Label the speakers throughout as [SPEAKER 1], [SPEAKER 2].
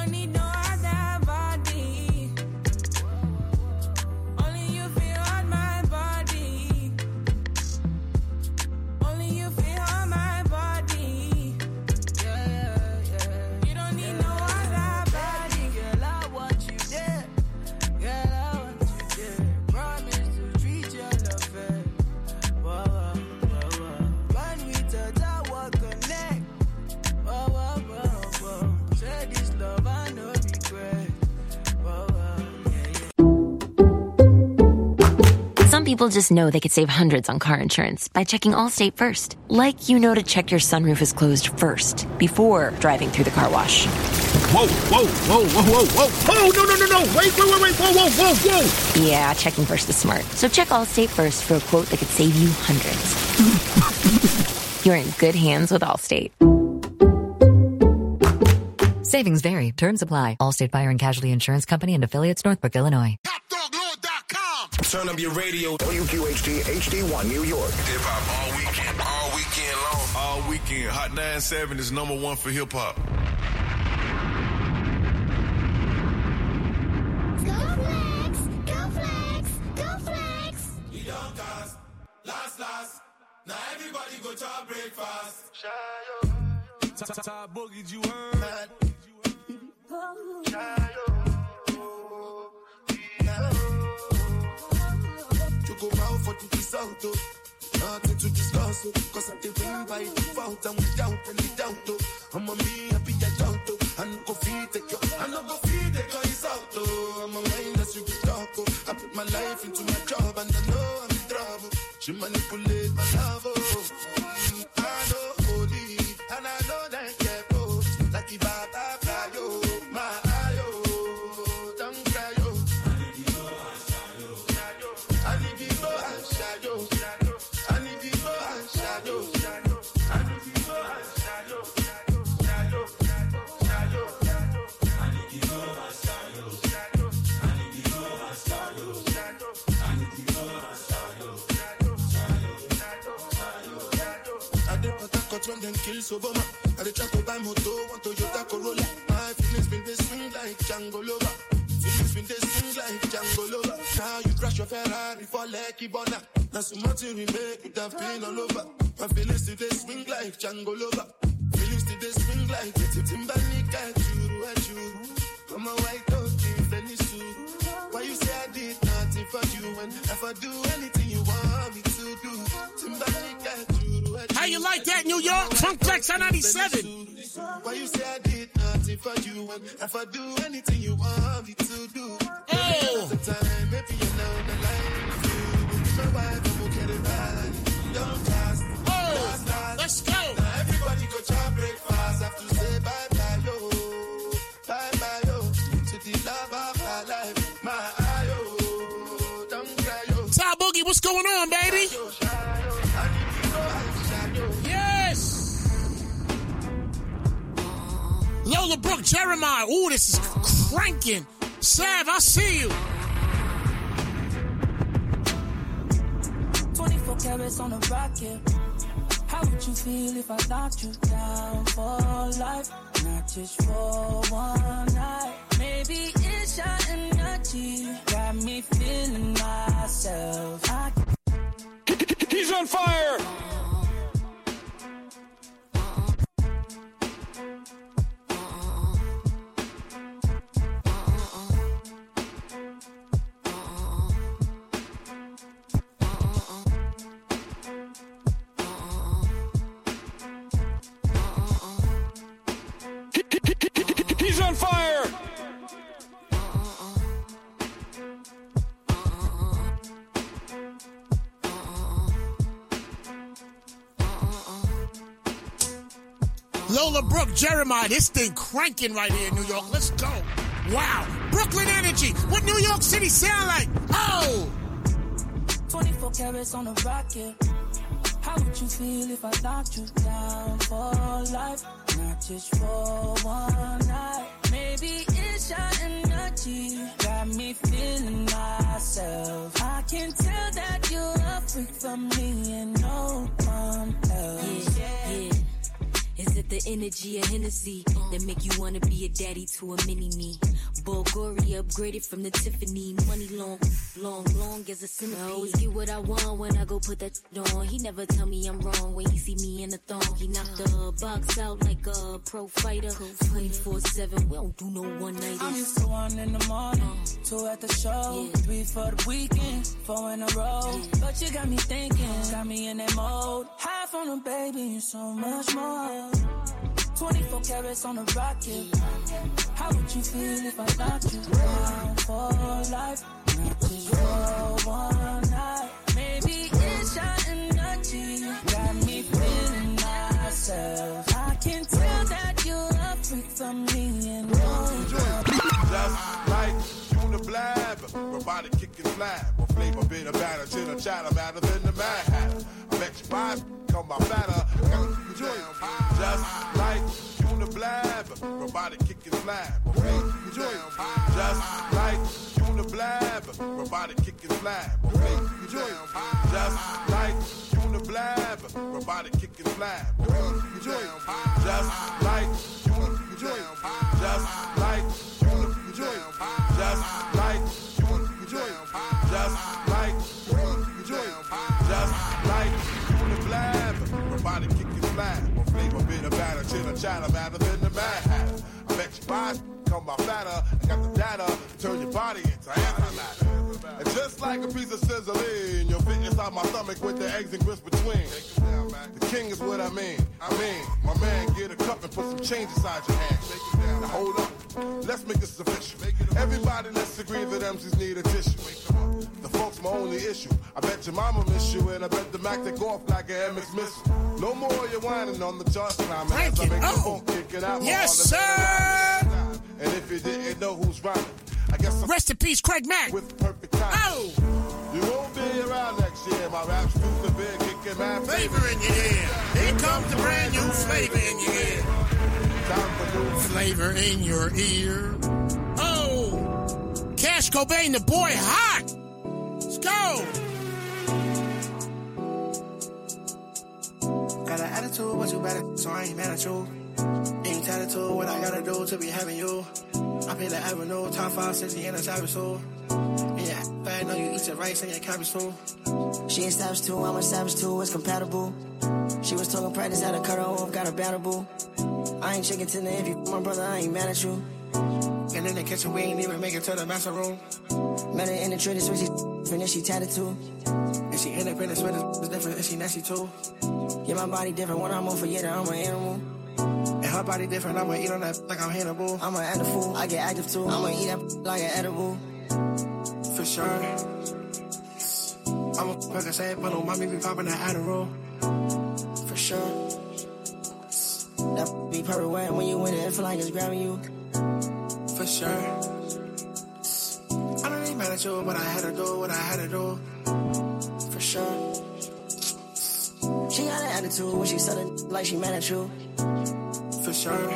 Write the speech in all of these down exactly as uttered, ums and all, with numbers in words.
[SPEAKER 1] don't need no other body. Only you feel on my body. Only you feel on my body. Yeah, yeah, yeah. You don't need no other body. Girl, I want you there. Girl, I want you there. Promise to treat you love fair. Whoa, whoa, whoa, whoa. When we touch, I will connect. Whoa, whoa, whoa, whoa. Say this love, I know regret. Whoa, whoa, yeah, yeah.
[SPEAKER 2] Some people just know they could save hundreds on car insurance by checking Allstate first. Like you know to check your sunroof is closed first before driving through the car wash.
[SPEAKER 3] Whoa, whoa, whoa, whoa, whoa, whoa. Oh, no, no, no, no. Wait, wait, wait, wait. Whoa, whoa, whoa, whoa.
[SPEAKER 2] Yeah, checking first is smart. So check Allstate first for a quote that could save you hundreds. You're in good hands with Allstate.
[SPEAKER 4] Savings vary. Terms apply. Allstate Fire and Casualty Insurance Company and affiliates, Northbrook, Illinois.
[SPEAKER 3] Top Dog Lord dot com.
[SPEAKER 5] Turn up your radio. W Q H T H D one New York.
[SPEAKER 6] Hip hop all weekend, all weekend long.
[SPEAKER 7] All weekend. Hot nine seven is number one for hip hop.
[SPEAKER 8] Go flex, go flex, go flex.
[SPEAKER 9] You don't cast, last, last. Now everybody go to breakfast.
[SPEAKER 7] Top Boogie, you heard?
[SPEAKER 9] You go out for the result, oh. Nothing to discuss, oh. Cause I did win by default and without any doubt, oh. I'm a me happy adult, oh. I no go feed the girl, I no go feed the girl, it's out, oh. I'm a mind that's you get talk, oh. I put my life into my job and I know I'm in trouble. She manipulate my love, oh. I know holy, and I know that get both. Like if I fly, yo, my eye, oh. Don't cry, yo. I need you go and shadow. I need you go and shadow. I need you go and shadow. I need you go and shadow. Shadow, shadow. I need you go and shadow. I need you go and shadow. I need you go and shadow. I did protect when them kill Obama. I did try to buy moto, want Toyota Corolla. My feelings been they swing like Django Lover. Feelings been they swing like Django Lover. Now you crash your Ferrari for Lucky Bona. Now so much you remake with that pain all over. My feelings still they swing like Django Lover. Feelings still they swing like Timberlake at you, at you. Come on, white dog, Benny Sue. Why you say I did nothing for you when if I do anything you want me to do? Timberlake at you.
[SPEAKER 3] How you like that, New York? Funk Flex on ninety-seven.
[SPEAKER 9] Why you say I did nothing for you when if I do anything you want me to do?
[SPEAKER 3] Oh.
[SPEAKER 9] Time, maybe you know the line. My wife, I'm gonna get it right. Don't cast.
[SPEAKER 3] Oh,
[SPEAKER 9] last, last.
[SPEAKER 3] Let's go.
[SPEAKER 9] Now everybody go try breakfast. Have to say bye bye yo, bye bye yo to the love of my life. My eye yo, don't cry yo.
[SPEAKER 3] Top Boogie, what's going on, baby? Lola Brooke, Jeremiah. Ooh, this is cranking. Sav, I see you.
[SPEAKER 1] twenty-four carats on a rocket. How would you feel if I knocked you down for life? Not just for one night. Maybe it's your energy. Got me feeling myself. I...
[SPEAKER 3] He's on fire. He's on fire! Lola Brooke, Jeremiah, this thing cranking right here in New York. Let's go. Wow. Brooklyn energy. What New York City sound like? Oh!
[SPEAKER 1] twenty-four carats on a rocket. How would you feel if I knocked you down for life? Not just for one night. Maybe it's your energy. Got me feeling myself. I can tell that you're a freak for me and no one else.
[SPEAKER 10] Yeah, yeah. Is it the the energy of Hennessy that make you wanna be a daddy to a mini-me. Bulgari upgraded from the Tiffany. Money long, long, long as a centipede. I always get what I want when I go put that on. He never tell me I'm wrong when he see me in the thong. He knocked the box out like a pro fighter. twenty-four seven, we don't do no one-nighters.
[SPEAKER 1] I'm used to one in the morning, two at the show, yeah. three for the weekend, four in a row. Yeah. But you got me thinking, got me in that mode. High from the baby and so much more. twenty-four carats on the rocket. How would you feel if I knocked you down for life? Not just for one night. Maybe it's your energy got me feeling myself. I can tell that you're a freak for me and
[SPEAKER 7] just like you the blab, robotic kicking flab, or flavor bit of batter, chitter chatter, matter than the Mad Hatter. I bet you five come by fatter, just like you the blab, robotic kicking flab, or flavor just like you the blab, robotic kicking flab, or flavor just like you the blab, robotic kicking flab, or just like you just like you just like you just like you just like you the blab, robotic kicking flab, or flavor bit of batter, chitter chatter, matter than the Mad Hatter. I bet you five come by fatter, I got the data, turn your body into antimatter. And just like a piece of sizzling, you'll fit inside my stomach with the eggs and grits between. The king is what I mean. I mean, my man, get a cup and put some change inside your hand. Now hold up, let's make this official. Everybody, let's agree that M Cs need a tissue. The funk's my only issue. I bet your mama miss you, and I bet the Mac take off like an M X missile. No more you whining on the charts climbing as I make the funk kicking out.
[SPEAKER 3] Yes, sir.
[SPEAKER 7] And if you didn't know who's rhyming, I guess I'm
[SPEAKER 3] rest in peace, Craig Mack.
[SPEAKER 7] With perfect time.
[SPEAKER 3] Oh.
[SPEAKER 7] You won't be around next year. My rap's through the bed, kicking mad
[SPEAKER 3] flavor in your ear. Here comes the brand new flavor in your ear.
[SPEAKER 7] Time for new
[SPEAKER 3] flavor in your ear. Oh, Cash Cobain, the boy, hot. Let's go.
[SPEAKER 11] Got an attitude, but you better, so I ain't mad at you. Ain't tattooed what I gotta do to be having you. I pay the avenue, top five, sixty, and a savage soul. Yeah, I know you eat your rice and your cabbage too.
[SPEAKER 12] She ain't savage too, I'm a savage too, it's compatible. She was talking practice, had to cut her off, got a battable. I ain't chicken tender, if you my brother, I ain't mad at you.
[SPEAKER 11] And in the kitchen, we ain't even make it to the master room.
[SPEAKER 12] Met her in the trading switch, and then she tatted too.
[SPEAKER 11] And she independent, sweat is different, and she nasty too.
[SPEAKER 12] Yeah, my body different, when I'm on for yeah, I'm an animal.
[SPEAKER 11] And her body different, I'ma eat on that like I'm Hannibal.
[SPEAKER 12] I'm an animal, I get active too. I'ma eat that like an edible.
[SPEAKER 11] For sure. I'm a fucking sad, but on mommy be popping that Adderall.
[SPEAKER 12] For sure. That be perfect wet when you in it, it feel like it's grabbing you.
[SPEAKER 11] For sure. I don't ain't mad at you, but I had to do what I had to do.
[SPEAKER 12] For sure. She got an attitude when she said it like she mad at you.
[SPEAKER 11] For sure.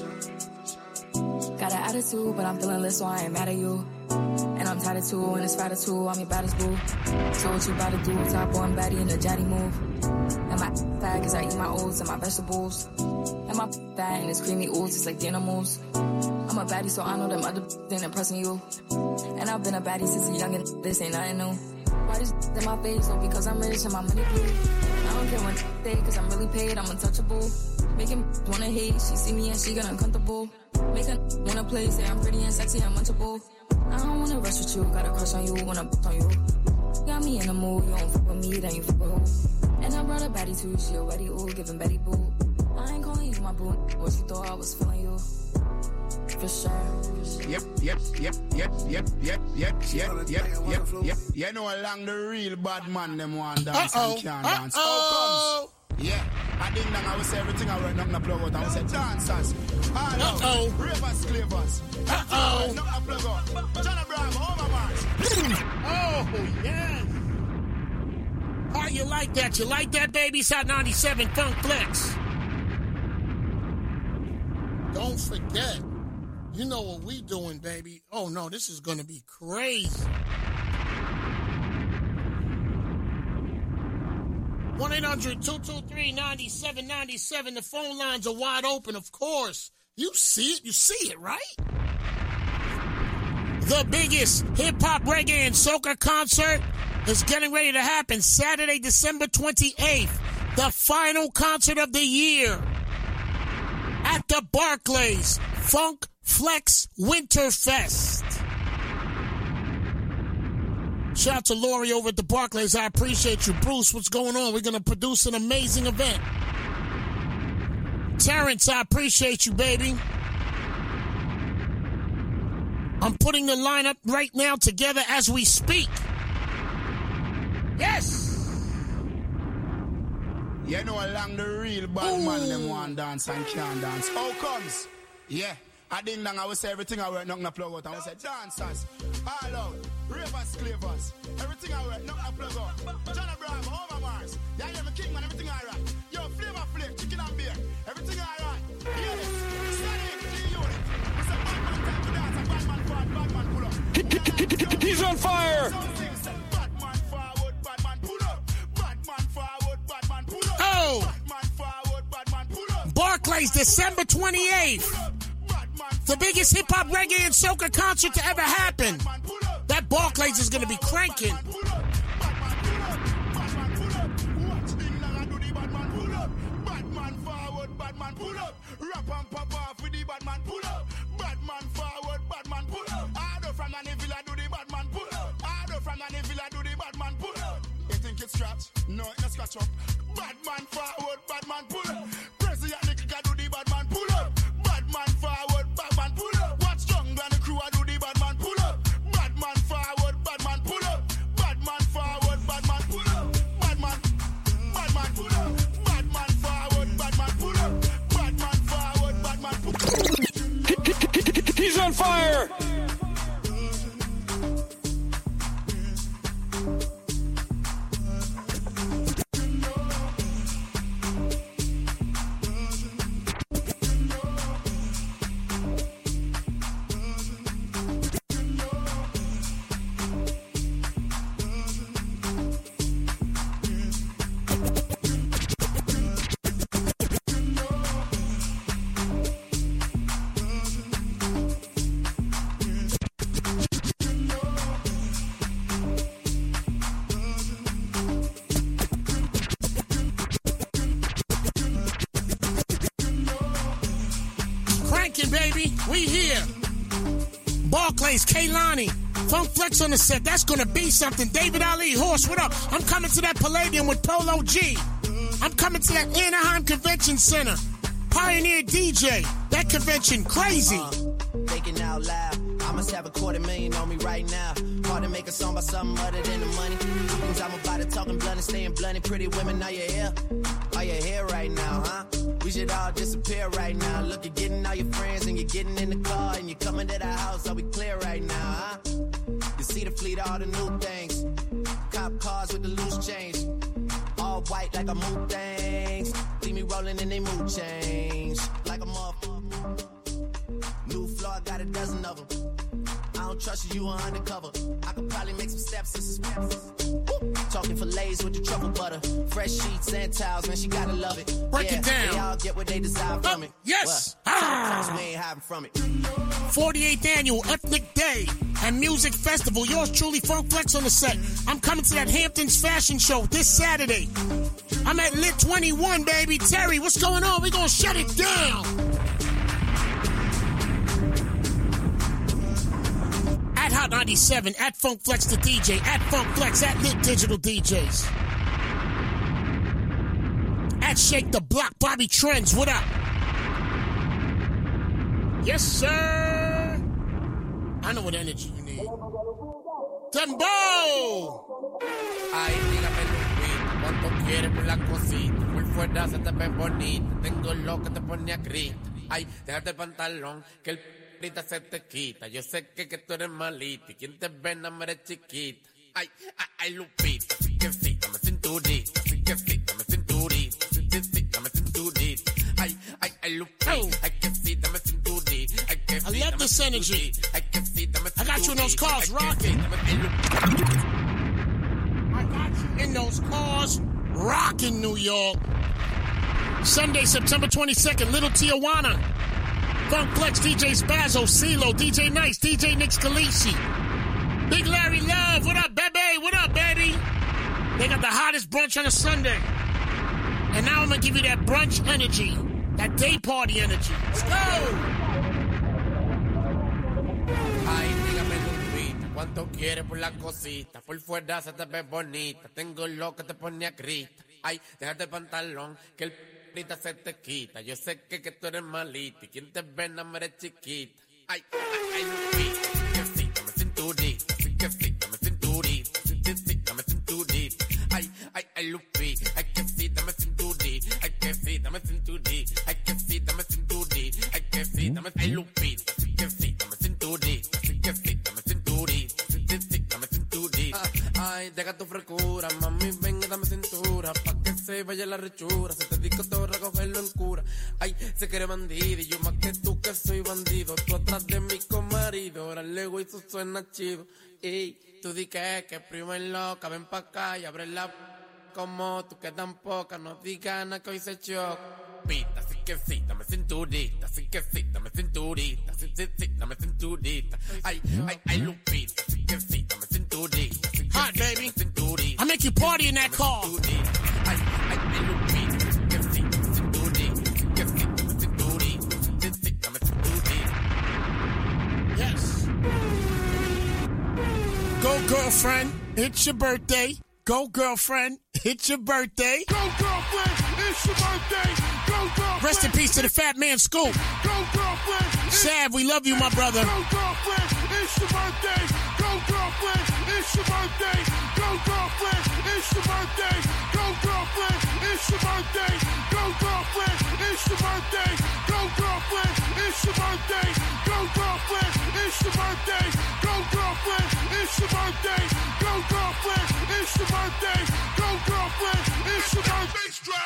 [SPEAKER 13] Got an attitude, but I'm feeling lit, so I ain't mad at you. And I'm tired of two, and it's fatter too, I'm your baddest boo. So what you about to do, top on baddie in the jatty move. And my fat, cause I eat my oats and my vegetables. And my fat and it's creamy oats, it's like animals. I'm a baddie, so I know them other ain't impressing you. And I've been a baddie since a youngin', this ain't nothing new. Why this in my face? Oh, because I'm rich and my money blue. I don't care when they, cause I'm really paid, I'm untouchable. Making wanna hate, she see me and she get uncomfortable. Make her wanna play, say I'm pretty and sexy, I'm munchable. I don't wanna rush with you, got a crush on you, wanna b*** on you. Got me in the mood, you don't fuck with me, then you fuck with who? And I brought a baddie too, she already ooh, giving Betty boo. I ain't calling you my boo, or she thought I was feeling you. For sure.
[SPEAKER 14] Yep, yep, yep, yep, yep, yep, yep, yep, yep, yep, yep. You know along the real bad man, them want dance and can't dance.
[SPEAKER 3] Uh-oh.
[SPEAKER 14] Yeah, I didn't know I was everything I went on the plug out. I was a dancers.
[SPEAKER 3] Uh-oh.
[SPEAKER 14] Ravers, clavers.
[SPEAKER 3] Uh-oh.
[SPEAKER 14] Not the plug out. John Bravo, over Mars.
[SPEAKER 3] Oh, yes. How you like that? You like that, baby? It's Hot ninety-seven Funk Flex. Don't forget, you know what we doing, baby. Oh, no, this is going to be crazy. one eight hundred two two three nine seven nine seven. The phone lines are wide open, of course. You see it. You see it, right? The biggest hip-hop, reggae, and soca concert is getting ready to happen Saturday, December twenty-eighth. The final concert of the year at the Barclays Funk Flex Winterfest. Shout out to Lori over at the Barclays. I appreciate you. Bruce, what's going on? We're going to produce an amazing event. Terrence, I appreciate you, baby. I'm putting the lineup right now together as we speak. Yes!
[SPEAKER 14] You know, along the real bad man, them want dance and can't dance. How comes? Yeah. I ding dong, I will say everything I work, nothing I plug out. I will say dancers, all out, ravers, clavers, everything I work, nothing I plug out. John Abraham, Homer Mars, yeah, I am a king man, everything I rock. Yo, Flavor Flake, chicken and beer, everything I rock. Hear this, Stanley, G-Unit. It's a bad man time to dance, a bad man forward, bad man pull up.
[SPEAKER 15] He's on fire!
[SPEAKER 14] Bad man forward, bad man pull up. Bad man forward, bad man pull up.
[SPEAKER 3] Oh!
[SPEAKER 14] Bad man forward, bad man pull up.
[SPEAKER 3] Barclays, December twenty-eighth. The biggest hip-hop, reggae, and soca concert to ever happen. That Barclays is going to be cranking.
[SPEAKER 14] No, it's scratch up. Bad man forward, bad man pull up. President Nick do the bad man pull up. Bad man forward, bad man pull up. Watch Jungle and the crew do the bad man pull up. Bad man forward, bad man pull up. Bad man forward, bad man pull up. Bad man, bad man pull up. Bad man forward, bad man pull up. Bad man forward, bad man pull up.
[SPEAKER 15] He's on fire!
[SPEAKER 3] Baby, we here. Barclays, Kaylani, Funk Flex on the set. That's gonna be something. David Ali, Horse, what up? I'm coming to that Palladium with Polo G. I'm coming to that Anaheim Convention Center. Pioneer D J. That convention, crazy.
[SPEAKER 16] Uh, thinking out loud. I must have a quarter million on me right now. Hard to make a song about something other than the money. Things I'm about to talking blunt and staying blunt. Pretty women, are you here? Are you here right now, huh? We should all disappear right now. Look, you're getting all your friends and you're getting in the car and you're coming to the house. Are we clear right now, huh? You see the fleet, all the new things. Cop cars with the loose change. All white like a mood things. See me rolling in they mood change. Like a motherfucker. New floor, I got a dozen of them. I don't trust you, you are undercover. I could probably make some steps and some steps. Woo! Talking fillets with the truffle butter. Fresh sheets and towels, man, she gotta love it.
[SPEAKER 3] Break
[SPEAKER 16] yeah,
[SPEAKER 3] it down.
[SPEAKER 16] They all get what they desire from
[SPEAKER 3] oh,
[SPEAKER 16] it.
[SPEAKER 3] Yes.
[SPEAKER 16] Well, ah. We ain't hiding from it.
[SPEAKER 3] forty-eighth Annual Ethnic Day and Music Festival. Yours truly, Funk Flex on the set. I'm coming to that Hamptons Fashion Show this Saturday. I'm at Lit twenty-one, baby. Terry, what's going on? We're gonna shut it down. At Hot ninety-seven, at Funk Flex the D J, at Funk Flex, at Lit Digital D Js. At Shake the Block, Bobby Trends, what up? Yes, sir. I know what energy you need. Tembo!
[SPEAKER 17] Ay, dígame, Luis, ¿cuánto quieres por la cosita? Muy fuerte se te ve bonita. Tengo lo que te pone a gritar. Ay, déjate el pantalón, que el ahorita se te quita. Yo sé que, que tú eres malita y quien te ve no me eres chiquita. Ay, ay, ay, Lupita, sí que sí, dame cinturita. Sí que sí, dame cinturita. Sí que sí, dame cinturita. Ay, ay, ay, Lupita, ay que sí, dame cinturita. Ay que sí,
[SPEAKER 3] I love this energy.
[SPEAKER 17] Ay que sí, dame cinturita.
[SPEAKER 3] I got you in those cars, rocking. I got you in those cars, Rockin' New York. Sunday, September twenty-second, Little Tijuana. Funk Flex, D J Spazzo, CeeLo, D J Nice, D J Nick Scalisi. Big Larry Love, what up, baby? What up, baby? They got the hottest brunch on a Sunday. And now I'm going to give you that brunch energy, that day party energy. Let's go!
[SPEAKER 17] Ay, dígame, Lupita, ¿cuánto quieres por la cosita? Por fuera se te ve bonita, tengo lo que te pone a grita. Ay, déjate el pantalón, que el p***ita se te quita. Yo sé que, que tú eres malita, y quien te ve no me eres chiquita. Ay, ay, ay, Lupita, sí que sí, dame cinturita, sí que sí, dame cinturita, sí que sí, dame cinturita. Ay, ay, ay, Lupita, ay que sí, dame cinturita, ay que sí, dame cinturita, ay que sí, dame cinturita, ay que sí, dame, ay, Lupita, sí que sí, dame cinturita, sí que sí, dame cinturita, sí que sí, dame cinturita. Ay, deja tu frescura, mami, ven y dame cintura, pa' que se vaya la rechura, si te digo todo recogerlo en cura. Ay, se quiere bandido, y yo más que tú que soy bandido, tú atrás de mi comarido, ahora el ego y eso suena chido. Ey, tú di que, que primo es loca, ven pa' acá y abre la como tú que tan poca, no digas nada que hoy se choca. Pita, sí que sí, dame cinturita, sí que sí, dame cinturita, sí, sí, sí, dame cinturita. Ay, ay, ay, Lupita, sí que sí, dame cinturita, sí que
[SPEAKER 3] Hot,
[SPEAKER 17] sí,
[SPEAKER 3] baby.
[SPEAKER 17] dame cinturita.
[SPEAKER 3] I make you party in that car.
[SPEAKER 17] Ay, ay, ay, Lupita, sí que sí, dame cinturita, sí que sí, dame cinturita, sí, sí, dame cinturita.
[SPEAKER 3] Yes. Go, girlfriend. It's your birthday. Go, girlfriend. It's your birthday.
[SPEAKER 7] Go, girlfriend. It's your birthday. Go, girlfriend.
[SPEAKER 3] Rest in peace to the fat man Scoop.
[SPEAKER 7] Go, girlfriend.
[SPEAKER 3] Sav, we love you, my brother.
[SPEAKER 7] Go, girlfriend. It's your birthday. Go, girlfriend. It's your birthday. Go, girlfriend. It's your birthday. Go, girlfriend. It's your birthday. Go, girlfriend. It's your birthday. Go, girlfriend. It's your birthday. Go, girlfriend. It's your birthday. Go, girlfriend. It's your birthday. Go, girlfriend. It's your birthday. Go, girlfriend. It's your birthday.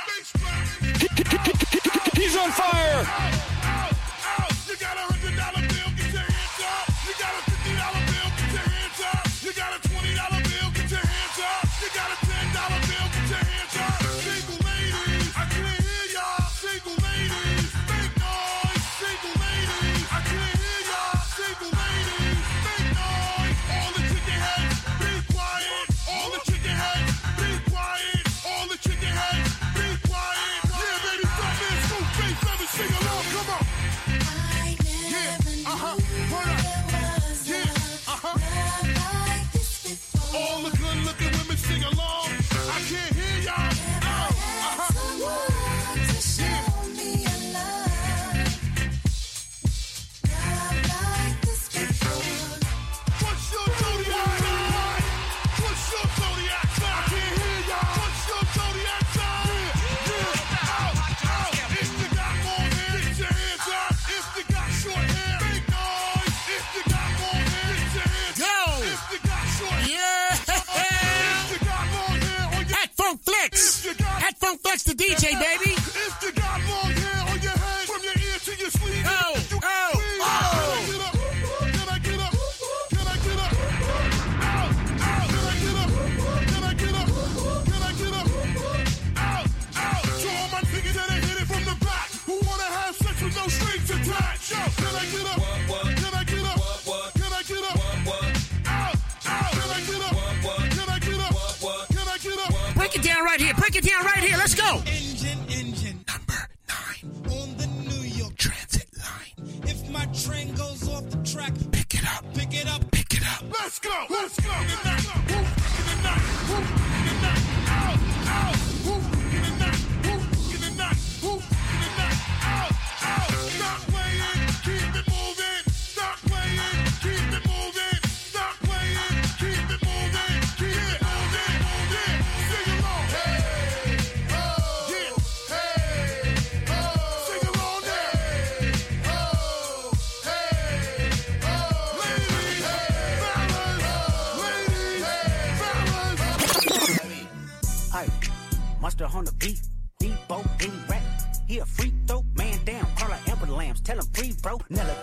[SPEAKER 15] He's on fire.
[SPEAKER 7] Out, out. You got a hundred dollar bill, get your hands up. You got a fifty dollar bill, get your hands up. You got a twenty dollar bill, get your hands up. You got a ten dollar bill, get your hands up. Single ladies, I can't hear y'all. Single ladies, make noise. Single ladies, I can't hear y'all. Single ladies, make noise. All the chicken heads, be quiet. All the chicken heads, be quiet. All the chicken heads, be quiet. Yeah, baby, stop it. Scoop, face, let me sing along. Come on. Yeah, uh-huh. Hold up. Yeah, uh-huh. All the good-looking women sing along. I can't hear y'all. Oh, uh-huh. What's your zodiac sign? What's your zodiac sign? I can't hear y'all. What's your zodiac sign? Yeah, yeah. Out, out. If you got long hair, get your hands up. If you got short hair, make noise. If you got long hair, get your hands
[SPEAKER 3] Go.
[SPEAKER 7] up. If you got short hair,
[SPEAKER 3] Yeah.
[SPEAKER 7] if you got long hair on your
[SPEAKER 3] At Funk Flex.
[SPEAKER 7] If you got-
[SPEAKER 3] At Funk Flex the D J, baby.
[SPEAKER 7] If you got long hair on your head, from your ear to your sleeve,
[SPEAKER 3] Oh,
[SPEAKER 7] you
[SPEAKER 3] oh,
[SPEAKER 7] please.
[SPEAKER 3] oh.
[SPEAKER 7] Can I get up? Can I get up? Can I get up? Out, out. Can I get up? Can I get up? Can I get up? Out, out. To all my niggas that are hit it from the back, who wanna have sex with no strings attached. Yo, can I get up? Can I get up? Can I get up? Out, out. Can I get up? Can I get up? Can I get up?
[SPEAKER 3] Break it down right here. Break it down right here. Let's go.
[SPEAKER 18] Engine, engine.
[SPEAKER 3] Number nine.
[SPEAKER 18] On the New York
[SPEAKER 3] Transit line.
[SPEAKER 18] If my train goes off the track,
[SPEAKER 3] Pick it up.
[SPEAKER 18] pick it up.
[SPEAKER 3] Pick it up.
[SPEAKER 7] Let's go, let's go. In the night, whoop, in the night, whoop, in the night, out, out, whoop, in the night, whoop, in the night, whoop, in the night, out, out. Stop playing, keep it moving. Stop playing, keep it moving. Stop playing, keep it moving. Keep it moving, moving. Sing along. Hey, oh, yeah, hey, oh. Sing along there. Hey, oh, hey, oh. Ladies, fellas, ladies, fellas.
[SPEAKER 19] Aye, Mustard on the beat, Debo, any rap. He a freak throw, man down, Carla Amber Lambs, tell him free, bro. Nella.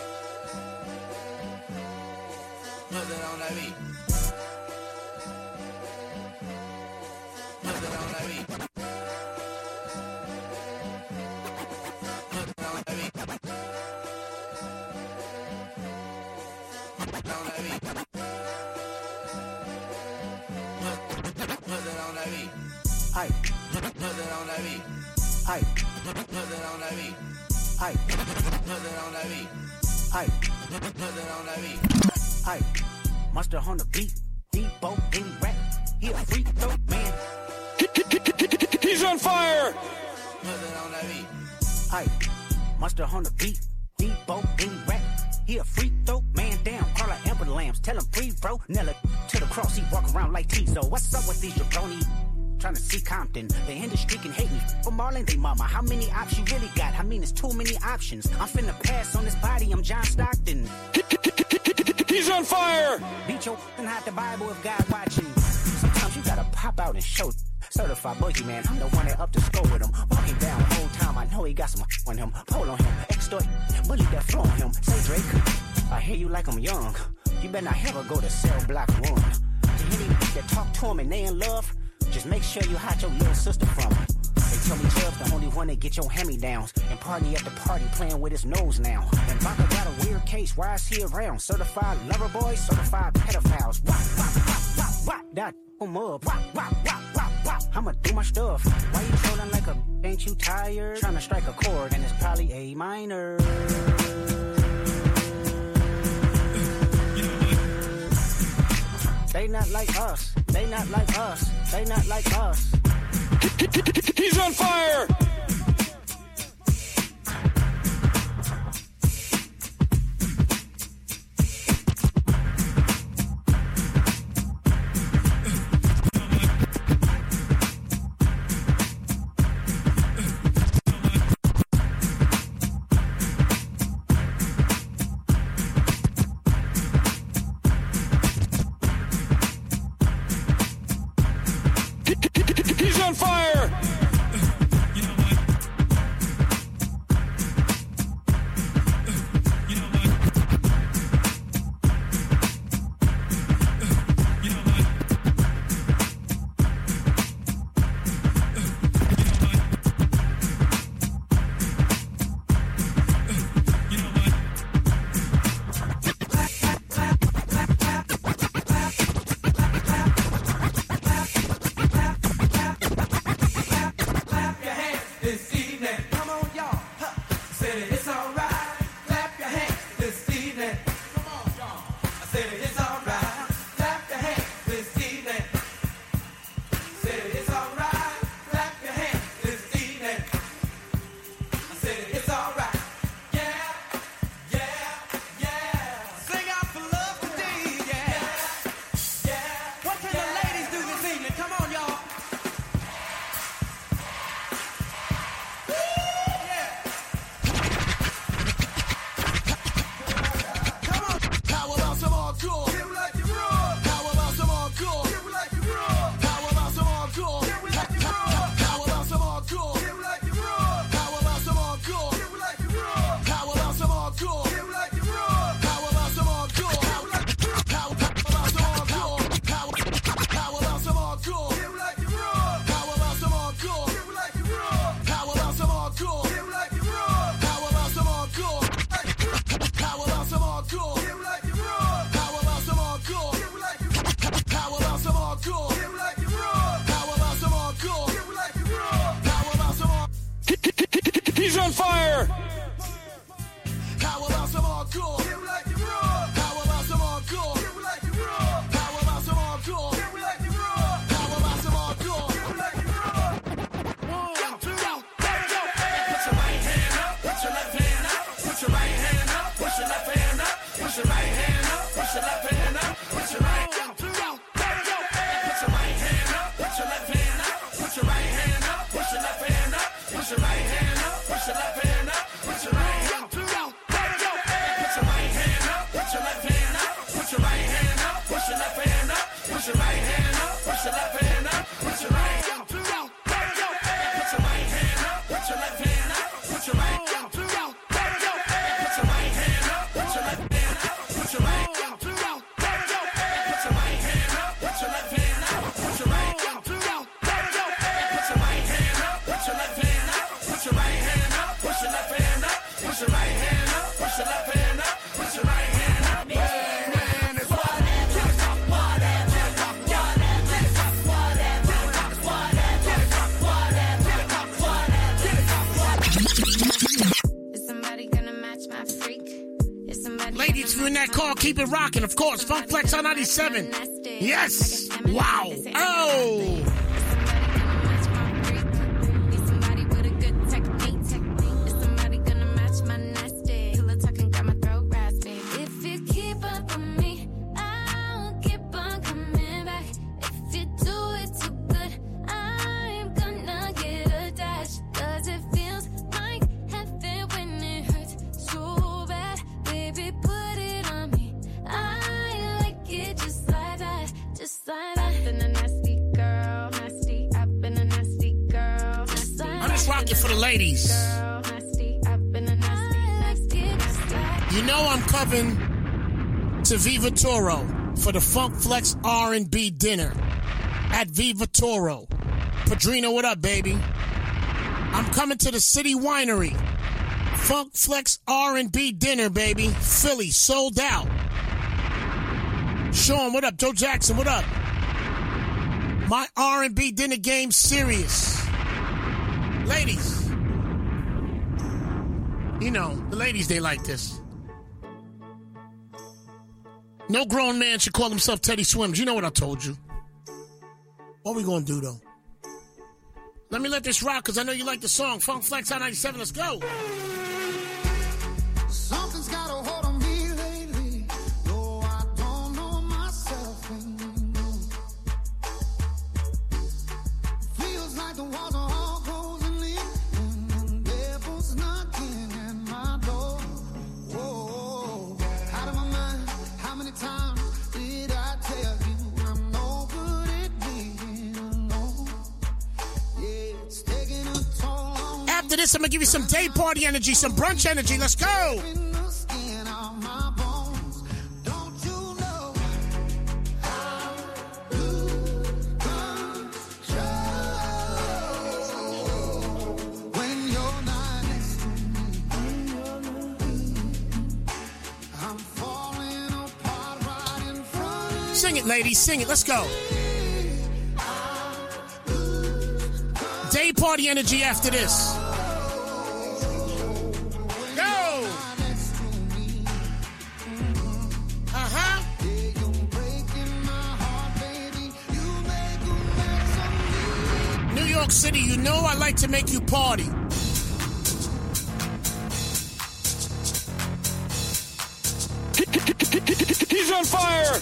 [SPEAKER 17] Mustard on that beat. Mustard on that beat.
[SPEAKER 16] on that beat. Put it on that beat.
[SPEAKER 19] Aye.
[SPEAKER 16] Put it on that beat.
[SPEAKER 19] Aye.
[SPEAKER 16] Put it on that beat.
[SPEAKER 19] Aye.
[SPEAKER 16] Put it on that beat.
[SPEAKER 19] Aye.
[SPEAKER 16] Put it on that beat.
[SPEAKER 19] Aye. Mustard on the beat. Debo, any rap. He a free throw man.
[SPEAKER 15] He's on fire.
[SPEAKER 16] Put it on that beat.
[SPEAKER 19] Aye. Mustard on the beat. Debo, any rap. He a free throw man. Down. Carla Amber Lambs. Tell him free, bro. Nella to the cross. He walk around like Tizo. What's up with these jabroni? Trying to see Compton. The industry can hate me. For Marlon, they mama. How many options you really got? I mean, it's too many options. I'm finna pass on this body. I'm John Stockton.
[SPEAKER 15] He's on fire.
[SPEAKER 19] Beat your and hide the Bible if God watching. Sometimes you gotta pop out and show. Certified boogeyman, I'm the one that up to score with him. Walking down the whole time, I know he got some on him. Pole on him, extort, bully that flow on him. Say Drake, I hear you like I'm young. You better not ever go to cell block one. To any that talk to him and they in love, just make sure you hide your little sister from him. They tell me Chubb's the only one that get your hand-me-downs and party at the party playing with his nose now. And Baka got a weird case, why is he around? Certified lover boys, certified pedophiles. Wop, wop, wop, wop, wop, that him up. Wop, wop, wop, wop, wop. I'ma do my stuff. Why you trolling like a ain't you tired? Trying to strike a chord and it's probably A minor. They not like us. They not like us. They not like us.
[SPEAKER 15] He's on fire. He's on fire.
[SPEAKER 3] in that car, keep it rocking. Of course, Funk Flex on ninety-seven. Yes. Wow. Oh. For the ladies. You know I'm coming to Viva Toro for the Funk Flex R and B dinner at Viva Toro. Padrino, what up, baby? I'm coming to the City Winery. Funk Flex R and B dinner, baby. Philly, sold out. Sean, what up? Joe Jackson, what up? My R and B dinner game serious. Ladies, you know, the ladies, they like this. No grown man should call himself Teddy Swims. You know what I told you. What we gonna do, though? Let me let this rock, because I know you like the song. Funk Flex on ninety-seven, let's go.
[SPEAKER 9] Something's got a hold on me lately. No, I don't know myself anymore. Feels like the walls are all closing in, and the devil's knocking at my door. Whoa, out of my mind. How many times did I tell you I'm no good at being alone? Yeah, it's taking a toll on.
[SPEAKER 3] After this, I'm gonna give you some day party energy, some brunch energy. Let's go. Sing it, ladies. Sing it. Let's go. Day party energy after this. Go. Uh-huh. New York City, you know I like to make you party.
[SPEAKER 15] He's on fire.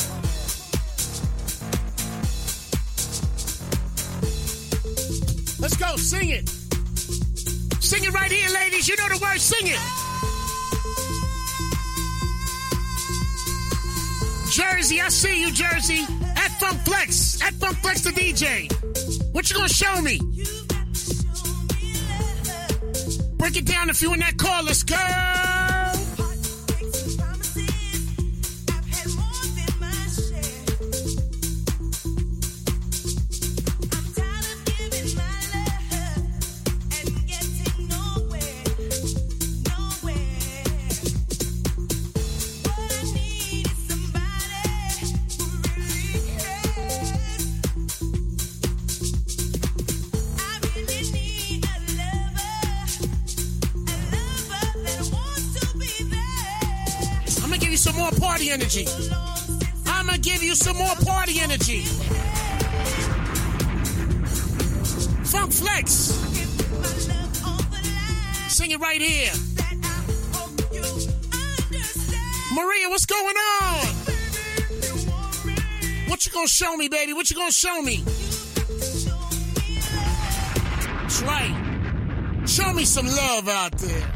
[SPEAKER 3] Let's go, sing it. Sing it right here, ladies. You know the words, sing it. Jersey, I see you, Jersey. At Funk Flex. At Funk Flex the D J. What you gonna show me? Break it down if you in that car. Let's go. Party energy. I'ma give you some more party energy. Funk Flex. Sing it right here. Maria, what's going on? What you gonna show me, baby? What you gonna show me? That's right. Show me some love out there.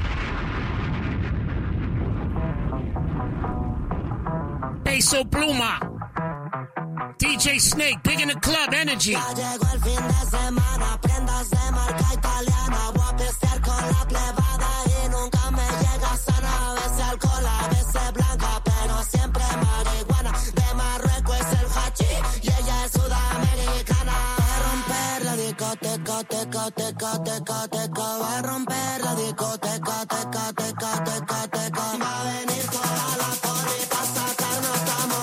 [SPEAKER 3] Peso Pluma, D J Snake, big in the club, energy.
[SPEAKER 20] Ya llegó el fin de semana, prendas de marca italiana. Voy a pistear con la plebada y nunca me llega sana. A veces alcohol, a veces blanca, pero siempre marihuana. De Marruecos es el hachí y ella es sudamericana. Va a romper la discoteca, teca, teca, teca, teca. Va a romper la discoteca, teca, teca, teca, teca. Va a venir toda la poli pa' sacarnos.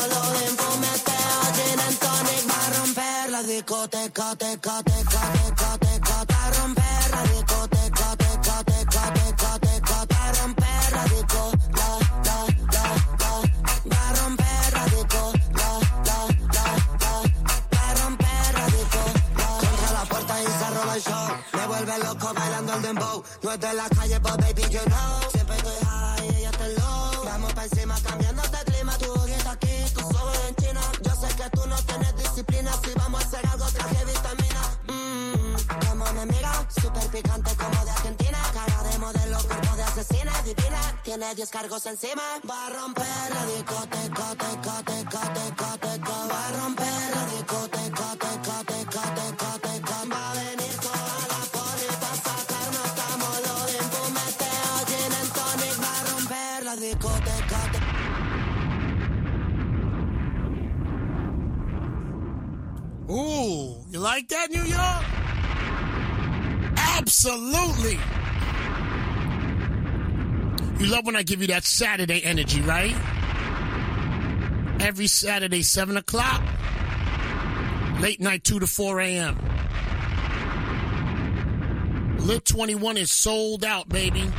[SPEAKER 20] Discoteca, teca, teca, teca, teca, pa' romper la discoteca, teca, teca, teca, teca, pa' romper la disco, la, la, la, dembow. No es de la calle, but baby, you know. Siempre estoy high, ella está low. Vamos pa' encima, cambiando de clima. Tu ojito aquí, tu ojos en China. Yo sé que tú no tienes disciplina. Si vamos a hacer algo, traje vitamina. Mmm, cómo me mira. Súper picante como de Argentina. Cara de modelo, cuerpo de asesina. Divina, tiene diez cargos encima. Va a romper la discoteca, teca, teca, teca, teca. Va a romper la discoteca, teca, teca, teca, teca. Va a venir toda la polita a sacarnos. Estamos los impumeteos. Gin and tonic. Va a romper la discoteca.
[SPEAKER 3] Ooh, you like that, New York? Absolutely. You love when I give you that Saturday energy, right? Every Saturday, seven o'clock. Late night, two to four a.m. Lit twenty-one is sold out, baby.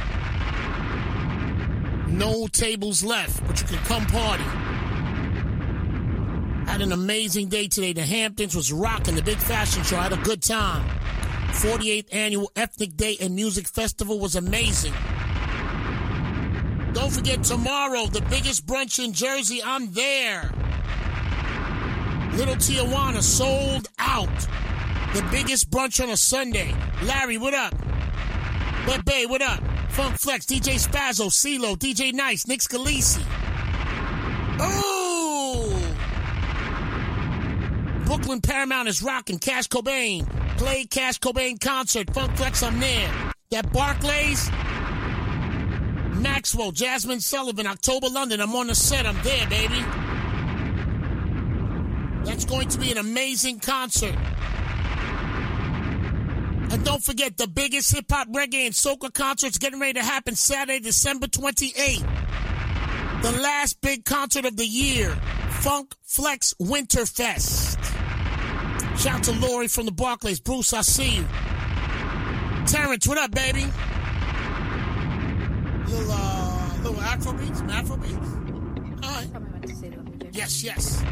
[SPEAKER 3] No tables left, but you can come party. Had an amazing day today. The Hamptons was rocking. The big fashion show. I had a good time. forty-eighth Annual Ethnic Day and Music Festival was amazing. Don't forget tomorrow, the biggest brunch in Jersey. I'm there. Little Tijuana sold out. The biggest brunch on a Sunday. Larry, what up? Bebe, what up? Funk Flex, D J Spazzo, CeeLo, D J Nice, Nick Scalisi. Ooh! Brooklyn Paramount is rocking. Cash Cobain. Play Cash Cobain concert. Funk Flex, I'm there. That Barclays. Maxwell, Jasmine Sullivan, October London. I'm on the set. I'm there, baby. That's going to be an amazing concert. And don't forget, the biggest hip-hop, reggae, and soca concert's getting ready to happen Saturday, December twenty-eighth. The last big concert of the year. Funk Flex Winterfest. Shout out to Lori from the Barclays. Bruce, I see you. Terrence, what up, baby? Little, uh, little Afro beats? Some Afro beats? All right. Yes, yes.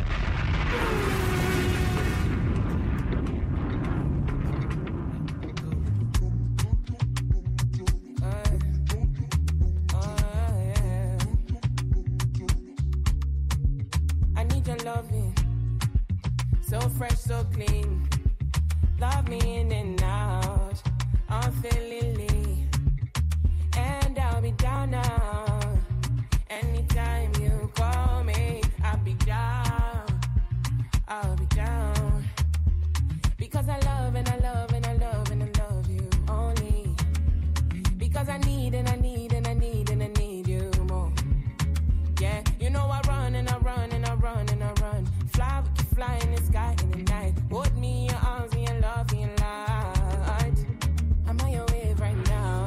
[SPEAKER 1] I need your loving, so fresh, so clean. Love me in and out, unfailingly. And I'll be down now. Anytime you call me, I'll be down. I'll be down. Because I love and I love and I love and I love you only. Because I need and I need and I need and I need you more. Yeah, you know I run and I run and I run and I run. Fly, we can fly in the sky in the night. Hold me in your arms and your love and your light. I'm on your wave right now.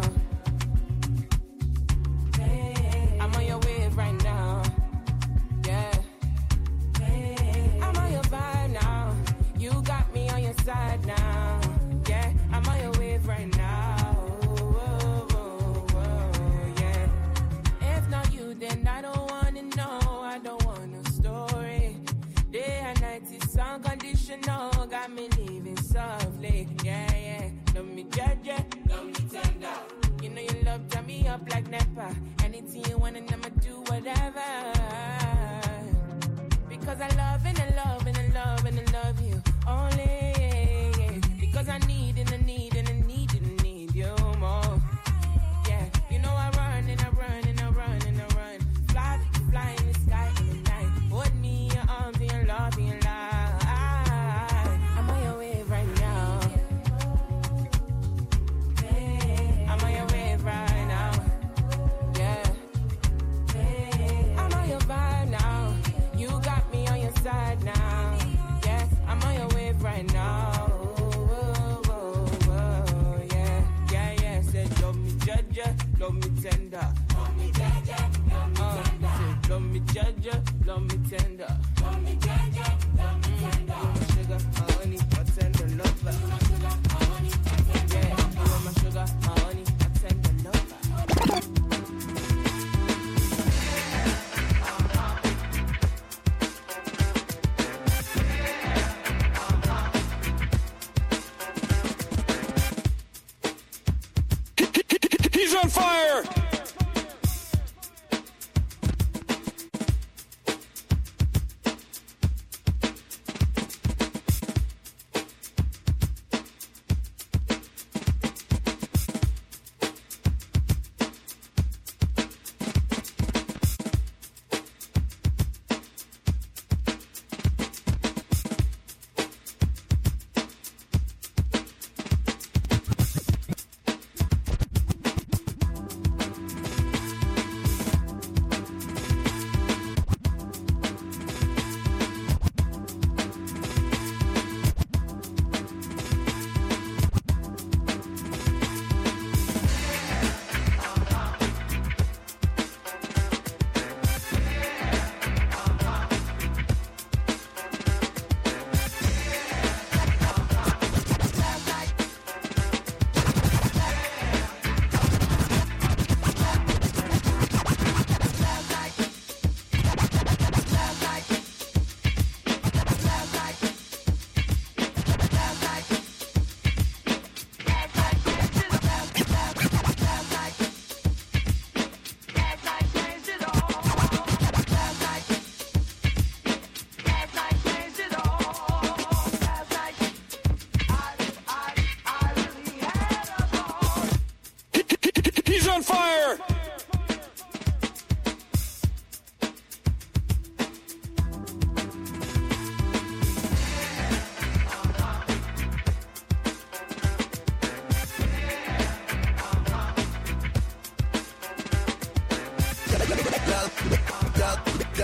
[SPEAKER 1] I'm on your wave right now. Yeah. I'm on your vibe now. You got me on your side now. Yeah. I'm on your wave right now. Whoa, whoa, whoa, yeah. If not you, then I don't wanna know. I don't want no story. Day and night is unconditional. Got me living softly. Yeah, yeah. Love me judge, love me tender. You know your love turn me up like Nepa. Anything you want and I'ma do whatever. Because I love and I love and I love and I love you only. Because I need and I need and I need and I need you more. Yeah, you know I run and I run and I run and I run. Fly, fly in the sky in the night. Hold me in your arms and your love and your light. I'm on your wave right now. I'm on your wave right now. Yeah. I'm on your vibe now. You got me on your side now. Yeah. I'm on your wave right now. Whoa, whoa, whoa, yeah. Yeah, yeah. Said love me judge, love me tender. Love me judge, love me tender. Said love me judge, love me tender. Love me judge, love me tender. You my sugar, my honey, my tender lover. You my sugar, my honey, my tender. Yeah, you are my sugar, my honey, my tender lover.